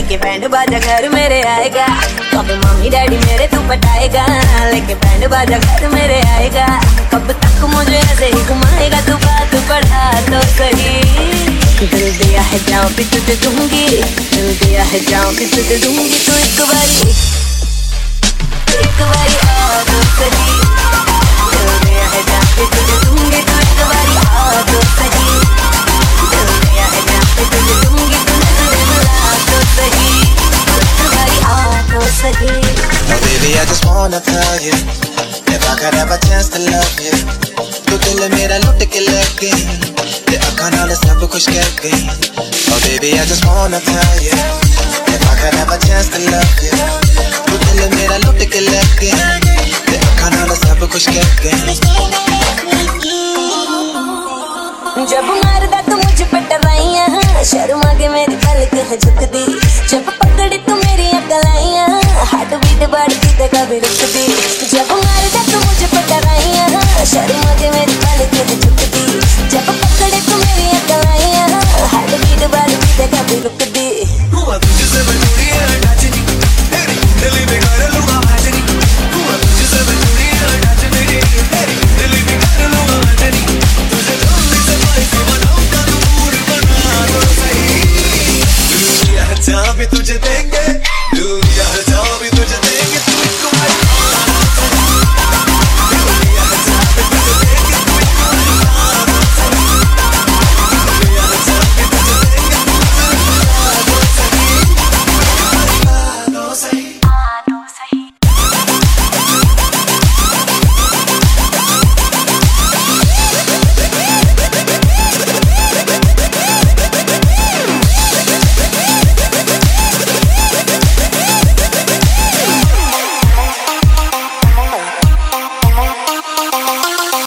लेके बैंड बाजा घर मेरे आएगा। कब मम्मी डैडी मेरे तू पटाएगा, लेके बैंड बाजा घर मेरे आएगा। कब तक मुझे ऐसे ही घुमाएगा, तू बात बढ़ा तो सही। दिल दिया है जाऊं भी तुझे दूंगी, दिल दिया है जाऊं भी तुझे दूंगी। तू एक बारी आ तो सही। दिल दिया है जाऊं भी तुझे दूंगी, तू एक बारी आ तो सही। दिल दिया है जाऊं भी तुझे दूंगी, तू नजर मिला तो सही। एक बारी आ तो सही। Oh baby, I just wanna tell you, if I could have a chance to love you, तू दिल मेरा लुट के लग गई, ते अखां नाल सब कुछ कह गई। Oh baby, I just wanna tell you, if I could have a chance to love you, तू दिल मेरा लुट के लग गई, ते अखां नाल सब कुछ कह गई। जब मारदा तू मुझ पे टवाइयां, शर्मा के मेरी पलक है झुकदी। जब पकड़ी तू मेरी अकलाइयां, हार्ट बीट बढ़ती ते कभी रुकदी।